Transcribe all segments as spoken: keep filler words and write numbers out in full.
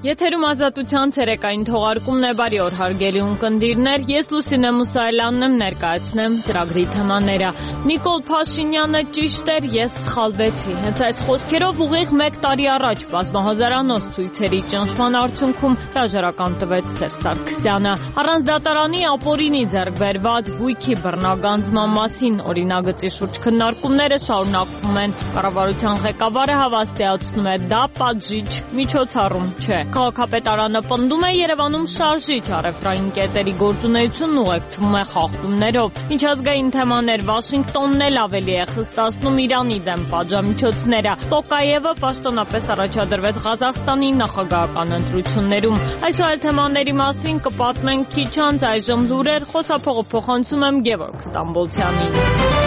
Եթերում ազատության ցերեկային թողարկումն է, բարի օր հարգելի ունկնդիրներ, ես Լուսինե Մուսայելյանն եմ, ներկայացնեմ ծրագրի թեմաները։ Նիկոլ Փաշինյանը ճիշտ էր, ես սխալվեցի։ Հենց այս խոսքերով ուղիղ մեկ տարի առաջ բազմահազարանոց ցույցերի ճնշման արդյունքում հրաժարական տվեց Սերժ Սարգսյանը։ Առանց դատարանի ապօրինի ձեռք բերված գույքի բռնագանձման մասին օրինագծի շուրջ քննարկումները շարունակվում են։ Կառավարության ղեկավարը հավաստիացնում է, դա պատժիչ միջոցառում չէ։ Քաղաքապետարանը պնդում է, Երևանում շարժիչ առևտրային կետերի գործունեությունն ուղեկցվում է խախտումներով։ Միջազգային թեմաներ, Վաշինգտոնն էլ ավելի է խստացնում Իրանի դեմ պատժամիջոցները։ Տոկաևը պաշտոնապես առաջադրվեց Ղազախստանի նախագահական ընտրություններում։ Այսօր այլ թեմաների մասին կպատմենք քիչ անց, այժմ լուրեր, խոսափողը փոխանցում եմ Գևորգ Ստամբոլցյանին։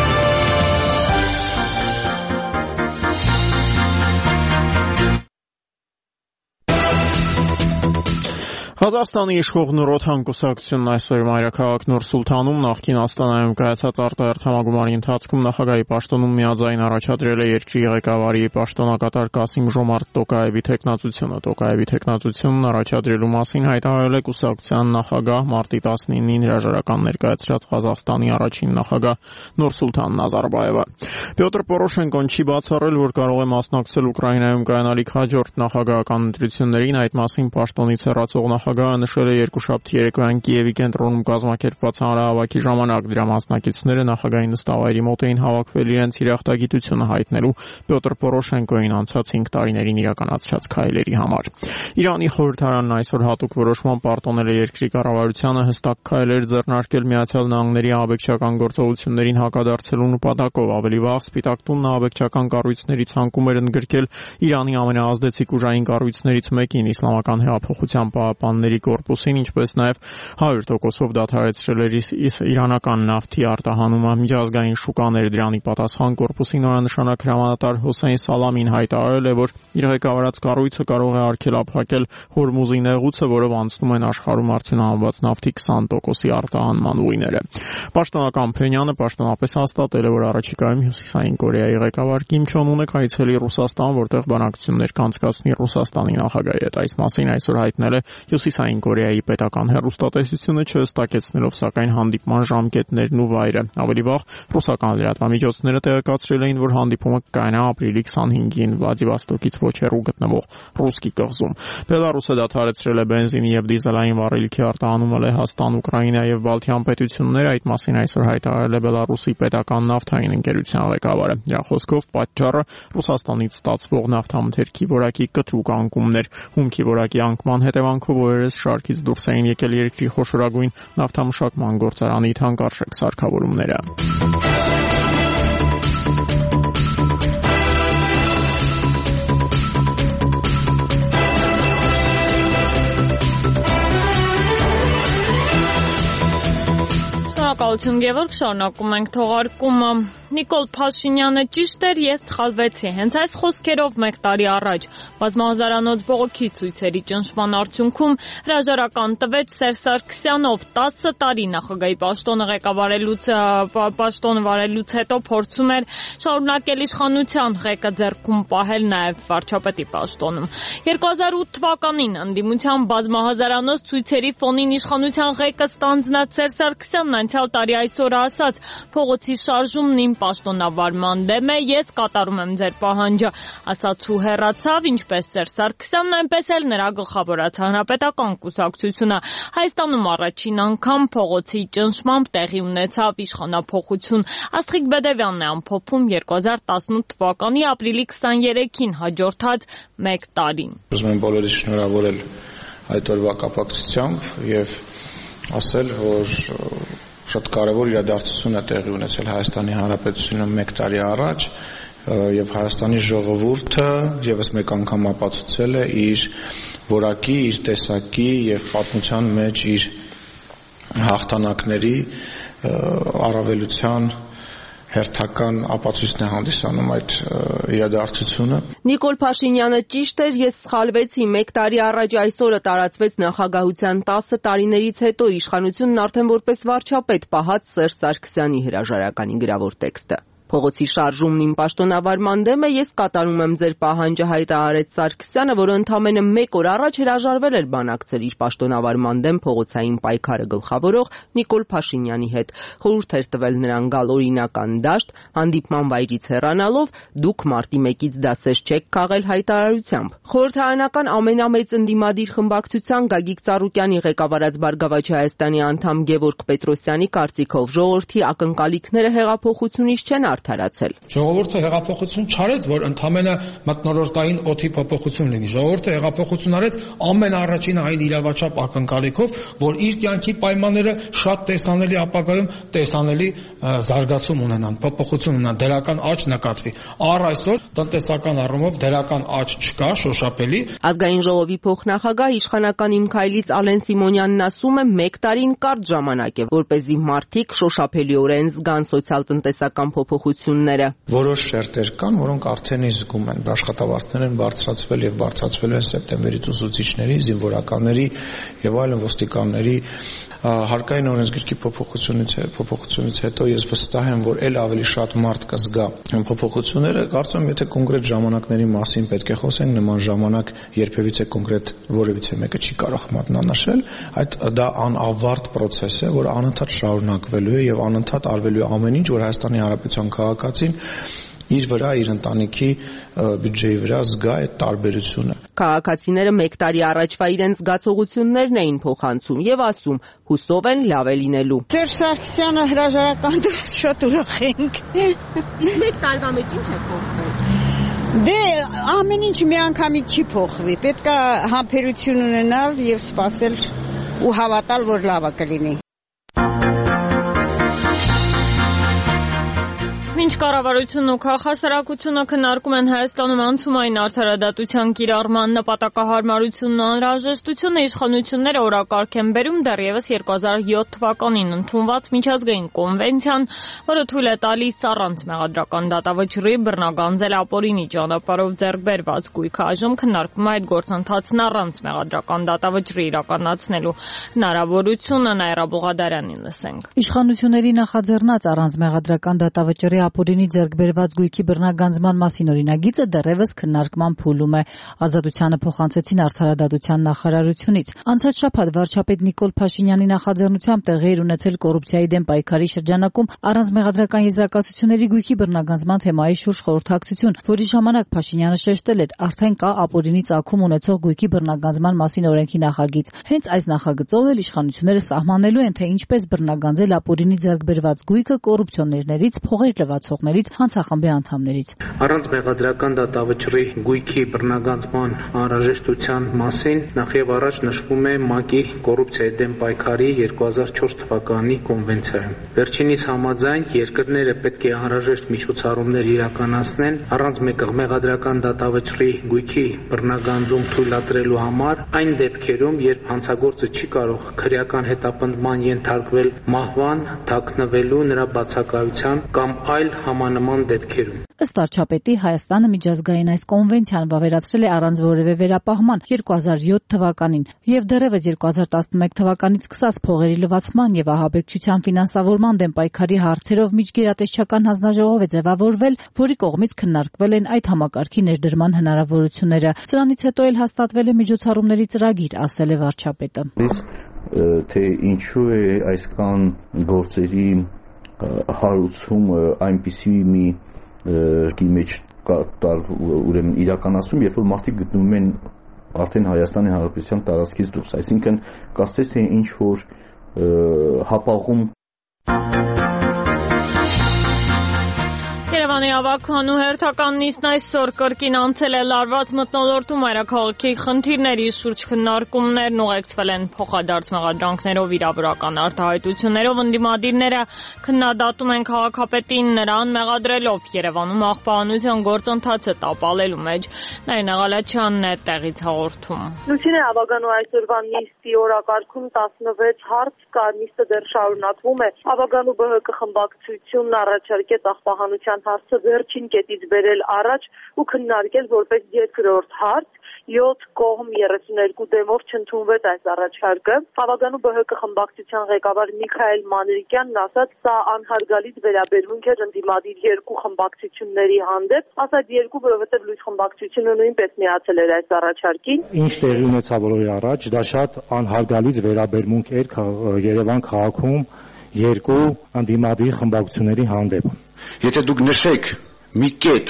Ղազախստանի իշխող Նուրօթան կուսակցությունն այսօր մայրաքաղաք Նուր Սուլթանում նախկին Աստանայում կայացած արտահերթ համագումարի ընթացքում նախագահի պաշտոնում միաձայն առաջադրել է երկրի ղեկավարի պաշտոնակատար Կասիմ Ժոմարտ Տոկաևի թեկնածությունը։ Տոկաևի թեկնածությունն առաջադրելու մասին հայտարարել է կուսակցության նախագահ մարտի տասնինին հրաժարական ներկայացրած Ղազախստանի առաջին նախագահ Նուրսուլթան Նազարբաևը։ Պյոտր Պորոշենկոն չի բացառել, որ կարող է մասնակցել Ուկրաինայում կայանալիք հաջորդ նախագահական ընտրություններին, այդ մասին պաշտոնից հեռացող նախագահը նշել է երկուշաբթի երեկոյան Կիևի կենտրոնում կազմակերպված հանրահավաքի ժամանակ։ Դրա մասնակիցները նախագահի նստավայրի մոտ էին հավաքվել իրենց իրախտագիտությունը հայտնելու Պյոտր Պորոշենկոին անցած հինգ տարիներին իրականացրած քայլերի համար։ Իրանի խորհրդարանն այսօր հատուկ որոշմամբ պարտոնել է երկրի կառավարությանը հստակ քայլեր ձեռնարկել Միացյալ Նահանգների ահաբեկչական գործողություններին հակադարձելու նպատակով։ Ավելի վաղ Սպիտակ տունն ահաբեկչական կառույցների ցանկում էր ընդգրկել Իրանի ամենաազդեցիկ ուժային կառույցներից մեկին՝ Իսլամական հեղափոխության պահապանների կորպուսին, ինչպես նաև հարյուր տոկոսով դադարեցրել էր իրանական նավթի արտահանումը։ Միջազգային շուկաներ դրանի պատասխան կորպուսի նորանշանակ հրամանատար Հոսեյն Սալամին հայտարարել է, որ իր ղեկավարած կառույցը կարող է արգելափակել Հորմուզի նեղուցը, որով անցնում են աշխարհում արդյունահանված նավթի քսան տոկոսի արտահանման ուղիները։ Պաշտոնական Փենյանը պաշտոնապես հաստատել է, որ առաջիկայում Հյուսիսային Կորեայի ղեկավար Կիմ Չոն Ունը կայցելի Ռուսաստան, որտեղ բանակցություններ կանցկացնի Ռուսաստանի նախագահի հետ։ Այս մասին այսօր հայտնել է Հյուսիսային Կորեայի պետական հեռուստատեսությունը, չհստակեցնելով սակայն հանդիպման ժամկետներն ու վայրը։ Ավելի վաղ ռուսական լրատվամիջոցները տեղեկացրել էին, որ հանդիպումը կայանա ապրիլի քսանհինգին Վլադիվոստոկից ոչ հեռու գտնվող Ռուսկի կղզում։ Բելարուսը դադարեցրել է բենզինի եւ դիզելային վառելիքի արտահանումը Լեհաստան, Ուկրաինա եւ Բալթյան պետություններ, այդ մասին այսօր հայտարարել է Բելարուսի պետական նավթային ընկերության ղեկավարը։ Դրա խոսքով պատճառը Ռուսաստանից ստացվող նավթամթերքի որակի կտրուկ անկումներ։ Հումքի որակի անկման հետևանքով օրերս շարքից դուրս էին եկել երկրի խոշորագույն նավթամշակման գործարանի թանկարժեք սարքավորումները։ Շնորհակալություն Գևորգ, շարունակում ենք թողարկումը։ Նիկոլ Փաշինյանը ճիշտ էր, ես սխալվեցի։ Հենց այս խոսքերով մեկ տարի առաջ բազմահազարանոց բողոքի ցույցերի ճնշման արդյունքում հրաժարական տվեց Սերժ Սարգսյանը, ով տասը տարի նախագահի պաշտոնը ղեկավարելուց պաշտոնը վարելուց հետո փորձում էր շարունակել իշխանության ղեկը ձեռքում պահել նաև վարչապետի պաշտոնում։ երկու հազար ութ թվականին ընդդիմության բազմահազարանոց ցույցերի ֆոնին իշխանության ղեկը ստանձնած Սերժ Սարգսյանն անցյալ տարի այսօրը ասաց. «Փողոցի շարժումն իմ պաշտոնավարման դեմ է, ես կատարում եմ ձեր պահանջը», ասաց ու հեռացավ, ինչպես Սերժ Սարգսյանն, այնպես էլ նրա գլխավորած հանրապետական կուսակցությունը։ Հայաստանում առաջին անգամ փողոցի ճնշմամբ տեղի ունեցավ իշխանափոխություն։ Աստղիկ Բեդևյանն է ամփոփում երկու հազար տասնութ թվականի ապրիլի քսաներեքին հաջորդած մեկ տարին։ Ուզում եմ բոլորիս շնորհավորել այդ օրվա կապակցությամբ եւ ասել, որ շատ կարևոր իրադարձություն է տեղի ունեցել Հայաստանի Հանրապետությունում մեկ տարի առաջ եւ Հայաստանի ժողովուրդը եւս մեկ անգամ ապացուցել է իր որակի, իր տեսակի եւ պատմության մեջ իր հաղթանակների առավելության հերթական ապացույցն է հանդիսանում այդ իրադարձությունը։ Նիկոլ Փաշինյանը ճիշտ էր, ես սխալվեցի, մեկ տարի առաջ այսօրը տարածվեց նախագահության տասը տարիներից հետո իշխանությունն արդեն որպես վարչապետ պահած Սերժ Սարգսյանի հրաժարականի գրավոր տեքստը։ Փողոցի շարժումն իմ պաշտոնավարման դեմ է, ես կատարում եմ ձեր պահանջը, հայտարարեց Սարգսյանը, որը ընդամենը մեկ օր առաջ հրաժարվել էր բանակցել իր պաշտոնավարման դեմ փողոցային պայքարը գլխավորող Նիկոլ Փաշինյանի հետ։ Խորհուրդ էր տվել նրան գալ օրինական դաշտ, հանդիպման վայրից հեռանալով դուք մարտի մեկից դասեր չեք քաղել հայտարարությամբ։ Խորհրդարանական ամենամեծ ընդդիմադիր խմբակցության Գագիկ Ծառուկյանի ղեկավարած Բարգավաճ Հայաստանի անդամ Գևորգ Պետրոսյանի կարծիքով ժողովրդի ակնկալիքները հեղափոխությունից չեն արդարացել։ Ժողովուրդը հեղափոխություն չարեց, որ ընդամենը մթնոլորտային օդի փոփոխություն լինի։ Ժողովուրդը հեղափոխություն արեց ամենաառաջին այն իրավաչափ ակնկալիքով, որ իր կյանքի պայմանները շատ տեսանելի ապագայում տեսանելի զարգացում ունենան, փոփոխություն ունենան, դրական աճ նկատվի։ Առ այսօր տնտեսական առումով դրական աճ չկա, շոշափելի։ Ազգային ժողովի փոխնախագահ իշխանական Իմ քայլից Ալեն Սիմոնյանն ասում է, մեկ տարին կարճ ժամանակ է, որպեսզի մարդիկ շոշափելիորեն զգան սոցիալ-տնտեսական փոփոխությունները։ Որոշ շերտեր կան, որոնք արդեն զգում են, աշխատավարձներ են բարձրացվել եւ բարձրացվել են սեպտեմբերից ուսուցիչների, զինվորականների եւ այլն ոստիկանների հարկային օրենսգրքի փոփոխությունից փոփոխությունից հետո ես վստահ եմ, որ ել ավելի շատ մարդ կզգա փոփոխությունները։ Կարծում եմ, եթե կոնկրետ ժամանակների մասին պետք է խոսենք, նման ժամանակ երբևիցե կոնկրետ որևիցե մեկը չի կարող մատնանշել, այդ դա անավարտ process է, որը անընդհատ շարունակվելու է եւ անընդհատ արվելու է ամեն ինչ, որ Հայաստանի Հանրապետության քաղաքացին իր վրա, իր ընտանիքի բյուջեի վրա զգա այդ տարբերությունը։ Քաղաքացիները մեկ տարի առաջվա իրենց զգացողություններն էին փոխանցում եւ ասում, հուսով են լավ է լինելու։ Տեր Սարգսյանը հրաժարական դուրս շատ ուրախ ենք։ Իսկ մեկ տարվա մեջ ինչ է փոխվել։ Դե ամեն ինչ միանգամից չի փոխվի։ Պետք է համբերություն ունենալ եւ սպասել ու հավատալ, որ լավը կլինի։ Մինչ կառավարությունն ու քաղաքասարակությունը քննարկում են Հայաստանում անցումային արդարադատության կիրառման նպատակահարմարությունն ու անհրաժեշտությունը, իշխանությունները օրակարգ են բերում դեռևս երկու հազար յոթ թվականին ընդունված միջազգային կոնվենցիան, որը թույլ է տալիս առանց մեղադրական դատավճռի բռնագանձել ապօրինի ճանապարհով ձեռք բերված գույքը։ Այժմ քննարկվում է այդ գործընթացն առանց մեղադրական դատավճռի իրականացնելու հնարավորությունը։ Նաիրա Բուղադարյանին լսենք։ Իշխանությունների նախաձեռնած առանց մեղադրական դատավճռի ապօրինի ձեռք բերված գույքի բռնագանձման մասին օրինագիծը դեռևս քննարկման փուլում է։ Ազատությանը փոխանցեցին արդարադատության նախարարությունից։ Անցած շաբաթ վարչապետ Նիկոլ Փաշինյանի նախաձեռնությամբ տեղի էր ունեցել կոռուպցիայի դեմ պայքարի շրջանակում առանց մեղադրական եզրակացությունների գույքի բռնագանձման թեմայի շուրջ խորհրդակցություն, որի ժամանակ Փաշինյանը շեշտել էր, արդեն կա ապօրինի ծագում ունեցող գույքի բռնագանձման մասին օրենքի նախագիծ։ Հենց այս նախագծով էլ իշխանությունները սահմանելու են, թե ինչպես բռնագանձել ապօրինի ձեռք բերված գույքը կոռուպցիոներներից, փողեր լվացողներից, հանցախմբի անդամներից։ Առանց մեղադրական դատավճռի գույքի բռնագանձման անհրաժեշտության մասին նախ եւ առաջ նշվում է ՄԱԿ-ի կոռուպցիայի դեմ պայքարի երկու հազար չորս թվականի կոնվենցիայում։ Վերջինիս համաձայն երկրները պետք է անհրաժեշտ միջոցառումներ իրականացնեն առանց մեղադրական դատավճռի գույքի բռնագանձում թույլատրելու համար այն դեպքերում, երբ հանցագործը չի կարող քրեական հետապնդման ենթարկվել մահվան, թաքնվելու, նրա բացակայության կամ այլ համանման դեպքերում։ Ըստ վարչապետի, Հայաստանը միջազգային այս կոնվենցիան վավերացրել է առանց որևէ վերապահման երկու հազար յոթ թվականին եւ դեռևս երկու հազար տասնմեկ թվականից սկսած փողերի լվացման եւ ահաբեկչության ֆինանսավորման դեմ պայքարի հարցերով միջգերատեսչական հանձնաժողով է ձևավորվել, որի կողմից քննարկվել են այդ համակարգի ներդրման հնարավորությունները։ Սրանից հետո էլ հաստատվել է միջոցառումների ծրագիր, ասել է վարչապետը։ Թե ինչու է այսքան գործերի հարուցումը այնպիսի մի մեջ կտար ուրեմն իրականացում, երբ որ մարդիկ գտնվում են արդեն Հայաստանի Հանրապետության տարածքից դուրս, այսինքն կարծես թե ինչ որ հապաղում։ Երևանի ավագանու հերթական նիստն այսօր կրկին անցել է լարված մթնոլորտում մայրաքաղաքի խնդիրների շուրջ քննարկումներն ուղեկցվել են փոխադարձ մեղադրանքներով, իրավական արտահայտություններով, ընդդիմադիրները քննադատում են քաղաքապետին նրան մեղադրելով Երևանում աղբահանության գործընթացը տապալելու մեջ։ Նայինա Ղալաչյանն է տեղից հաղորդում։ Լուսինե, ավագանու այսօրվա նիստի օրակարգում տասնվեց հարց կա, նիստը դեռ շարունակվում է։ Ավագանու B H K խմբակցությունն առաջարկեց աղբահանության հարցը վերջին կետից բերել առաջ ու քննարկել որպես երկրորդ հարց յոթ կողմ երեսուներկու դեմով չընդունվեց այս առաջարկը։ Խաղաղանու ԲՀԿ խմբակցության ղեկավար Միքայել Մանրիկյանն ասաց, սա անհարգալից վերաբերմունք էր ընդդիմադիր երկու խմբակցությունների հանդեպ, ասաց երկու, որովհետև լույս խմբակցությունը նույնպես միացել էր այս առաջարկին։ Ինչ տեղի ունեցավ օրեր առաջ, դա շատ անհարգալից վերաբերմունք էր Երևան քաղաքում երկու ընդդիմադիր խմբակցությունների հանդեպ։ Եթե դուք նշեք մի կետ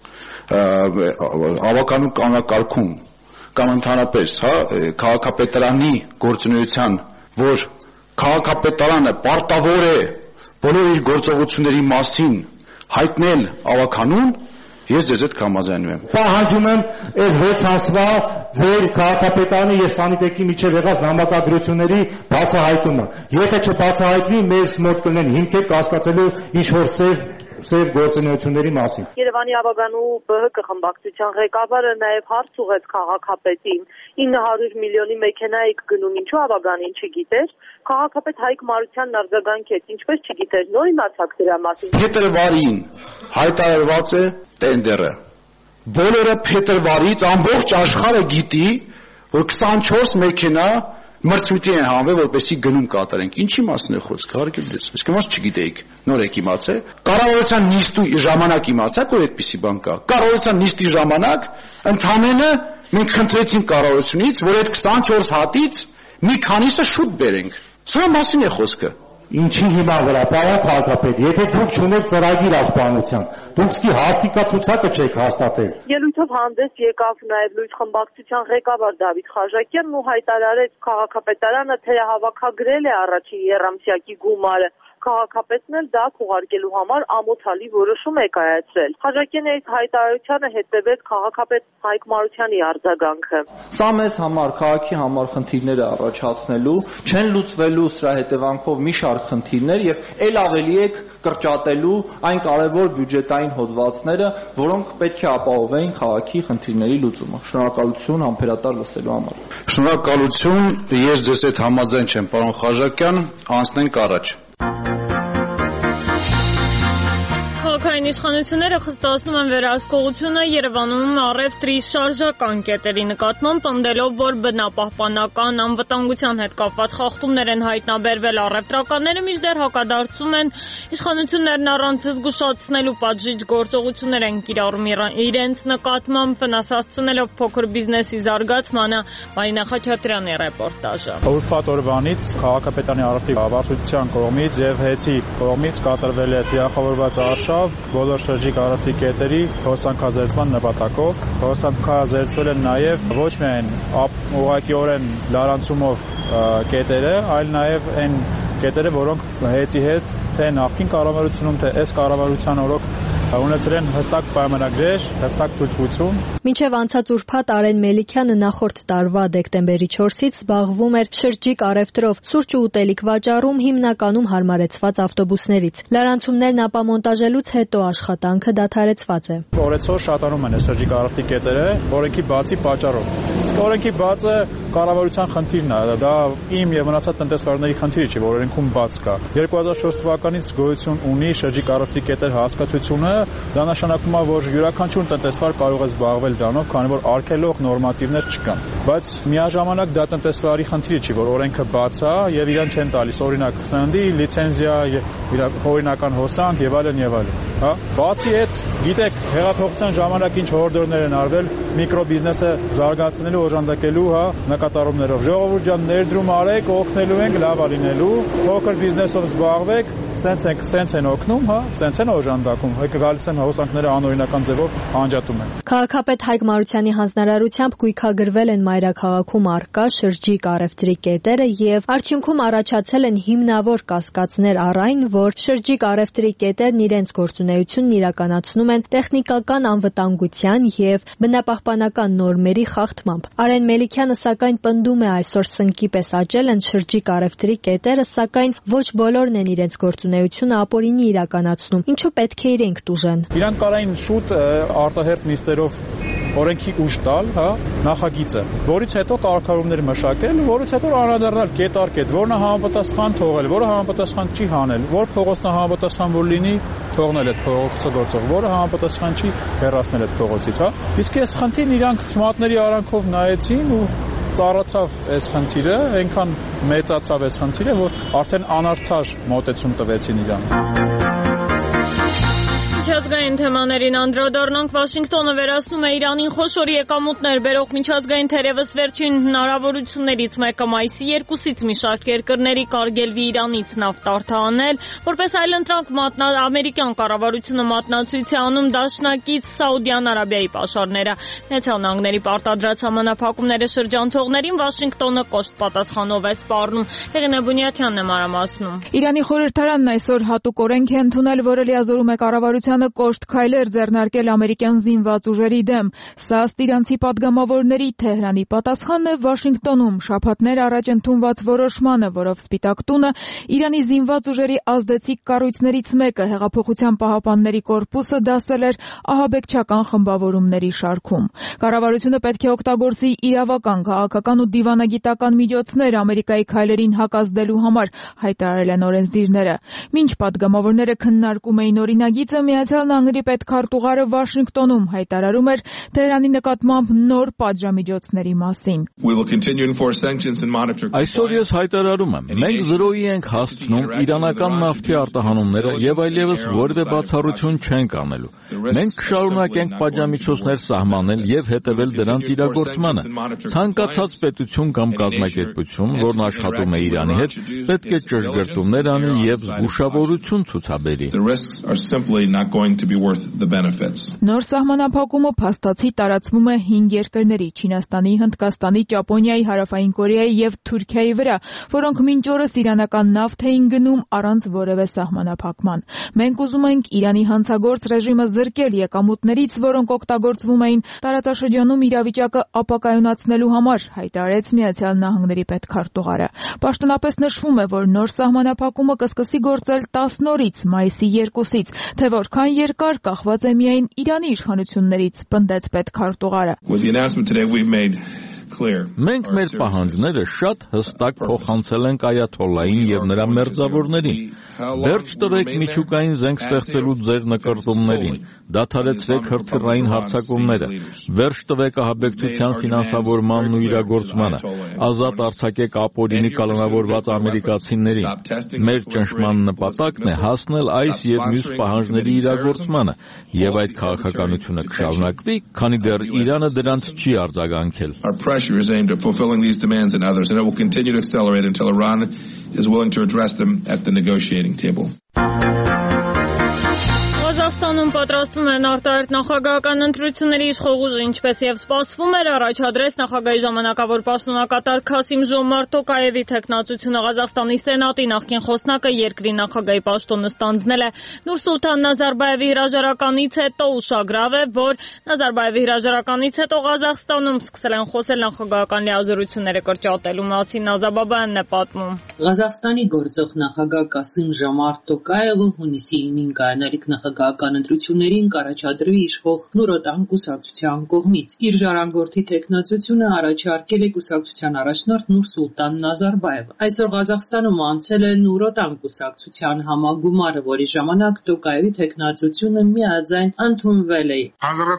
ավականու կանոնակարգում կամ ընդհանրապես, հա, քաղաքապետարանի գործունեության, որ քաղաքապետարանը պարտավոր է բոլոր իր գործողությունների մասին հայտնել ավականուն, ես ձեզ հետ կհամաձայնվեմ։ Պահանջում եմ այս վեց ամսվա ձեր քաղաքապետարանի եւ սանիտեկի միջև եղած նամակագրությունների բացահայտումը։ Եթե չբացահայտվի, մեզ մոտ կլինեն հիմքեր կասկածելու ինչ որ սև սև գործունեությունների մասին։ Երևանի ավականու ԲՀԿ խմբակցության ղեկավարը նաև հարց ուղղեց քաղաքապետին. ինը հարյուր միլիոնի մեքենա եք գնում, ինչու ավականին չգիտեր։ Քաղաքապետ Հայկ Մարությանն արձագանքեց, ինչպես չգիտեր, նոր իմացաք դրա մասին։ Փետրվարին հայտարարված է տենդերը։ Բոլորը փետրվարից ամբողջ աշխարհը գիտի, որ քսանչորս մեքենա մրցույթի են հանվել, որպեսզի գնում կատարենք։ Ինչի մասին է խոսքը, հարգելի դες։ Իսկ ոնց չգիտեիք, նոր եք իմացել։ Կառավարության նիստի ժամանակ իմացաք, որ այդպիսի բան կա։ Կառավարության նիստի ժամանակ ընդհանրապես մենք խնդրեցինք կառավարությունից, որ այդ քսանչորս հատից մի քանիսը շուտ բերենք։ Սրա մասին է խոսքը։ Ինչի հիման վրա, պարոն քաղաքապետ, եթե դուք չունեք ծրագիր աղբանության, դուք սկի հաստիկացուցակը չեք հաստատել։ Ելույթով հանդես եկավ նաև լույս խմբակցության ղեկավար Դավիթ Խաչատյանն ու հայտարարեց, քաղաքապետարանը թերահավաքագրել է առաջին եռամսյակի գումարը։ Քաղաքապետն էլ դա քողարկելու համար ամոթալի որոշում է կայացրել։ Խաչատյանի այս հայտարարությանը հետևեց քաղաքապետ Հայկ Մարությանի արձագանքը։ Սա մեզ համար, քաղաքի համար խնդիրներ է առաջացնելու, չեն լուծվելու սրա հետևանքով մի շարք խնդիրներ եւ ել ավելի է կրճատելու այն կարևոր բյուջետային հոդվածները, որոնք պետք է ապահովեին քաղաքի խնդիրների լուծումը։ Շնորհակալություն համբերատար լսելու համար։ Շնորհակալություն, ես ձեզ հետ համաձայն չեմ, պարոն Խաչատյան, անցնենք առաջ։ Քաղաքային իշխանությունները խստացնում են վերահսկողությունը Երևանում առևտրի շարժական կետերի նկատմամբ, պնդելով, որ բնապահպանական անվտանգության հետ կապված խախտումներ են հայտնաբերվել առևտրականները, մինչդեռ հակադարձում են իշխանություններն առանց զգուշացնելու պատժիչ գործողություններ են կիրառում իրենց նկատմամբ, վնասացնելով փոքր բիզնեսի զարգացմանը։ Մարինա Խաչատրյանի ռեպորտաժը։ Ուրբաթ օրվանից քաղաքապետարանի առևտրի վարչության կողմից եւ ՀԵՑ-ի կողմից կատարվել է թիրախավորված արշավ բոլոր շրջիկ առևտրի կետերի հոսանքազերծման նպատակով։ Հոսանքազերծվել են նաև ոչ միայն ուղղակիորեն լարանցումով կետերը, այլ նաև այն կետերը, որոնք ՀԵՑ-ի հետ թե նախկին կառավարությունում, թե այս կառավարության օրոք ունեցել են հստակ պայմանագրեր, հստակ թույլտվություն։ Մինչև անցած ուրբաթ Արեն Մելիքյանը նախորդ տարվա դեկտեմբերի չորսից զբաղվում էր շրջիկ առևտրով, սուրճ ու ուտելիք վաճառում, հիմնականում հարմարեցված ավտոբուսներից։ Լարանցումներն ապամոնտաժելուց հետո աշխատանքը դադարեցված է։ Օրեցօր շատանում են շրջիկ առևտրի կետերը օրենքի բացի պատճառով։ Իսկ օրենքի բացը կառավարության խնդիրն է, դա իմ եւ մնացած տնտեսվարների խնդիրը չի, որ օրենքում բաց կա։ երկու հազար չորս թվականից գոյություն ունի շրջիկ առևտրի կետեր հասկացությունը, դա նշանակում է, որ յուրաքանչյուր տնտեսվար կարող է զբաղվել դրանով, քանի որ արգելող նորմատիվներ չկան։ Բայց միաժամանակ դա տնտեսվարի խնդիրը չի, որ օրենքը բաց է եւ իրան չեն տալիս, օրինակ, սննդի լիցենզիա, օրինական հոսանք եւ այլն եւ այլն։ Հա, բացի այդ, գիտեք, հեղափոխության ժամանակ ինչ հորդորներ են արվել միկրոբիզնեսը զարգացնելու, օժանդակելու, հա, նկատառումներով։ Ժողովուրդ ջան, ներդրում արեք, օգնելու ենք, լավ լինելու, փոքր բիզնեսով զբաղվեք, սենց են, սենց են օգնում, հա, սենց են օժանդակում, եկեք գալիս են հոսանքները անօրինական ձևով անջատում են։ Քաղաքապետ Հայկ Մարությանի հանձնարարությամբ գույքագրվել են մայրաքաղաքում առկա շրջիկ առևտրի կետերը եւ արդյունքում առաջացել են հիմնավոր կասկածներ առ այն, որ շրջիկ առևտրի կետերն իրենց գործունեությունն իրականացնում են տեխնիկական անվտանգության եւ բնապահպանական նորմերի խախտմամբ։ Արեն Մելիքյանը սակայն պնդում է այսօր սնկի պես աճել են շրջիկ առևտրի կետերը, սակայն ոչ բոլորն են իրենց գործունեությունը ապօրինի իրականացնում, ինչու պետք է իրենք տուժեն։ Իրանք կարային շուտ արտահերթ նիստերով օրենքի ուժ տալ, հա, նախագիծը, որից հետո կարգավորումներ մշակել, որից հետո անդրադառնալ կետարկետ, որն է համապատասխան թողել, որը համապատասխան չի հանել, որ փողոցն է համապատասխան որ լինի, թողնել այդ փողոցը գործող, որը համապատասխան չի հեռացնել այդ փողոցից, հա։ Իսկ այս խնդիրն իրանք թմատների արանքով նայեցին ու ծառացավ այս խնդիրը, այնքան մեծացավ այս խնդիրը, որ արդեն անարդար մոտեցում տվեցին իրան։ Միջազգային թեմաներին անդրադառնանք, Վաշինգտոնը վերացնում է Իրանին խոշոր եկամուտներ բերող միջազգային թերևս վերջին հնարավորություններից մեկը մայիսի երկուսից մի շարք երկրների կարգելվի Իրանից նավթ արտահանել, որպես այլընտրանք մատնա ամերիկյան կառավարությունը մատնացույց է անում դաշնակից Սաուդյան Արաբիայի պաշարները։ Միացյալ Նահանգների պարտադրած համանախապակումները շրջանցողներին Վաշինգտոնը կոշտ պատասխանով է սպառնում։ Հեղինե Բունյաթյանն է մանրամասնում։ Իրանի խորհրդարանն այսօր հատուկ օրենք է ընդունել, որը լիազորում է կառավարության կոշտ քայլեր ձեռնարկել ամերիկյան զինված ուժերի դեմ։ Սա ըստ իրանցի պատգամավորների Թեհրանի պատասխանն է Վաշինգտոնում շաբաթներ առաջ ընդունված որոշմանը, որով Սպիտակ տունը Իրանի զինված ուժերի ազդեցիկ կառույցներից մեկը հեղափոխության պահապանների կորպուսը դասել էր ահաբեկչական խմբավորումների շարքում։ Կառավարությունը պետք է օգտագործի իրավական, քաղաքական ու դիվանագիտական միջոցներ Ամերիկայի քայլերին հակազդելու համար, հայտարարել են օրենսդիրները։ Մինչ պատգամավորները քննարկում էին օրինագիծը, Միացյալ Նահանգների պետքարտուղարը Վաշինգտոնում հայտարարում էր Թեհրանի նկատմամբ նոր պատժամիջոցների մասին։ Այսօր ես հայտարարում եմ, մենք զրոյի ենք հասցնում իրանական նավթի արտահանումները եւ այլևս որևէ բացառություն չենք անելու։ Մենք կշարունակենք պատժամիջոցներ սահմանել եւ հետեւել դրանց իրագործմանը։ Ցանկացած պետություն կամ կազմակերպություն, որն աշխատում է Իրանի հետ, պետք է ճշգրտումներ անի եւ զգուշավորություն ցուցաբերի։ Նոր սահմանափակումը փաստացի տարածվում է հինգ երկրների՝ Չինաստանի, Հնդկաստանի, Ճապոնիայի, Հարավային Կորեայի եւ Թուրքիայի վրա, որոնք մինչ օրս իրանական նավթ էին գնում առանց որևէ սահմանափակման։ Մենք ուզում ենք Իրանի հանցագործ ռեժիմը զրկել եկամուտներից, որոնք օգտագործվում էին տարածաշրջանում իրավիճակը ապակայունացնելու համար, հայտարարեց Միացյալ Նահանգների պետքարտուղարը։ Պաշտոնապես նշվում է, որ նոր սահմանափակումը կսկսի գործել տասնօրից մայիսի երկուսից, թե որքան երկար կախված է միայն Իրանի իշխանություններից, պնդեց պետքարտուղարը։ Մենք մեր պահանջները շատ հստակ փոխանցել ենք այաթոլլային եւ նրա մերձավորներին։ Վերջ տվեք միջուկային զենք ստեղծելու ձեր նկարտումներին, դադարեցրեք հրթիռային հարձակումները, վերջ տվեք ահաբեկչության ֆինանսավորմանն ու իրագործմանը, ազատ արձակեք ապօրինի կալանավորված ամերիկացիներին։ Մեր ճնշման նպատակն է հասնել այս եւ մյուս պահանջների իրագործմանը, եւ այդ քաղաքականությունը կշարունակվի, քանի դեռ Իրանը դրանց չի արձագանքել։ Is aimed at fulfilling these demands and others, and it will continue to accelerate until Iran is willing to address them at the negotiating table. Ղազախստանում պատրաստվում են արտահերթ նախագահական ընտրությունների իշխող ուժը, ինչպես եւ սպասվում էր, առաջադրեց նախագահի ժամանակավոր պաշտոնակատար Քասիմ Ժոմարտ Տոկաևի թեկնածությունը Ղազախստանի սենատի նախկին խոսնակը երկրի նախագահի պաշտոնը ստանձնել է Նուրսուլթան Նազարբաևի հրաժարականից հետո ուշագրավ է, որ Նազարբաևի հրաժարականից հետո Ղազախստանում սկսել են խոսել նախագահական լիազորությունները կրճատելու մասին, Նազաբաբյանն է պատմում։ Ղազախստանի գործող նախագահ Կասիմ Ժոմարտ Տոկաևը հունիսի ինին կայանալիք նախագահական ընտրություններին կառաջադրվի իշխող Նուրոտան կուսակցության կողմից։ Իր ժառանգորդի թեկնածությունը առաջարկել է կուսակցության առաջնորդ Նուրսուլտան Նազարբաևը։ Այսօր Ղազախստանում անցել է Նուրոտան կուսակցության համագումարը, որի ժամանակ Տոկաևի թեկնածությունը միաձայն ընդունվել է։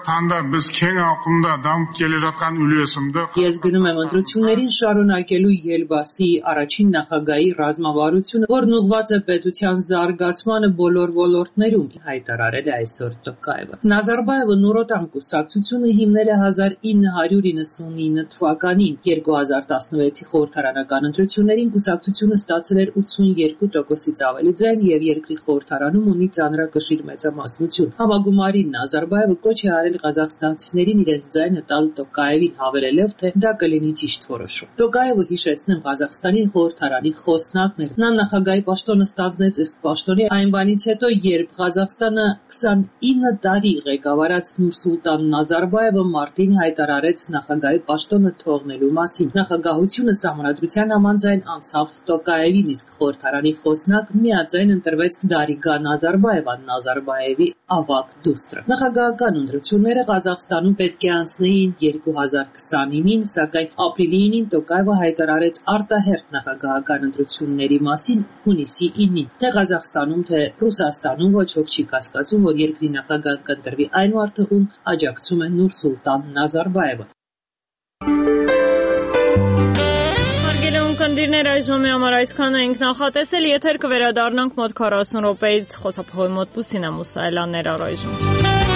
Ես գնում եմ ընտրություններին շարունակելու Ելբասի առաջին նախագահի ռազմավարությունը, որն ուղղված է պետության զարգացմանը բոլոր ոլորտներում, հայտարարել է այսօր Տոկաևը։ Նազարբաևը Նուրոտան կուսակցությունը հիմնել է հազար ինը հարյուր իննսունինը թվականին։ երկու հազար տասնվեցի խորհրդարանական ընտրություններին կուսակցությունը ստացել էր ութսունյերկու տոկոսից ավելի ձայն եւ երկրի խորհրդարանում ունի ծանրակշիռ մեծամասնություն։ Համագումարին Նազարբաևը կոչ է արել ղազախստանցիներին իրենց ձայնը տալ Տոկաևին, հավելելով, թե դա կլինի ճիշտ որոշում։ Տոկաևը, հիշեցնեմ, Ղազախստանի խորհրդարանի խոսնակն էր։ Նա նախագահի պաշտոնը ստանձնեց ըստ պաշտոնի այն բանից հետո, երբ Ղազախստանը քսան քսանինը տարի ղեկավարած Նուրսուլտան Նազարբաևը մարտին հայտարարեց նախագահի պաշտոնը թողնելու մասին։ Նախագահությունը Սահմանադրության համաձայն անցավ Տոկաևին, իսկ խորհրդարանի խոսնակ միաձայն ընտրվեց Դարիգա Նազարբաևը, Նազարբաևի ավագ դուստրը։ Նախագահական ընտրությունները Ղազախստանում պետք է անցնեին երկու հազար քսանինին, սակայն ապրիլի ինին Տոկաևը հայտարարեց արտահերթ նախագահական ընտրությունների մասին հունիսի ինին։ Թե Ղազախստանում, թե Ռուսաստանում ոչ ոք չի կասկածում, որ երկրի նախագահ կընտրվի այն մարդը, ում աջակցում է Նուրսուլտան Նազարբաևը։ Կնդիրներ այժմի համար այսքանը ենք նախատեսել, եթեր կվերադառնանք մոտ քառասուն րոպեից խոսափողի մոտ Լուսինե Մուսայելյաններ առայժմ։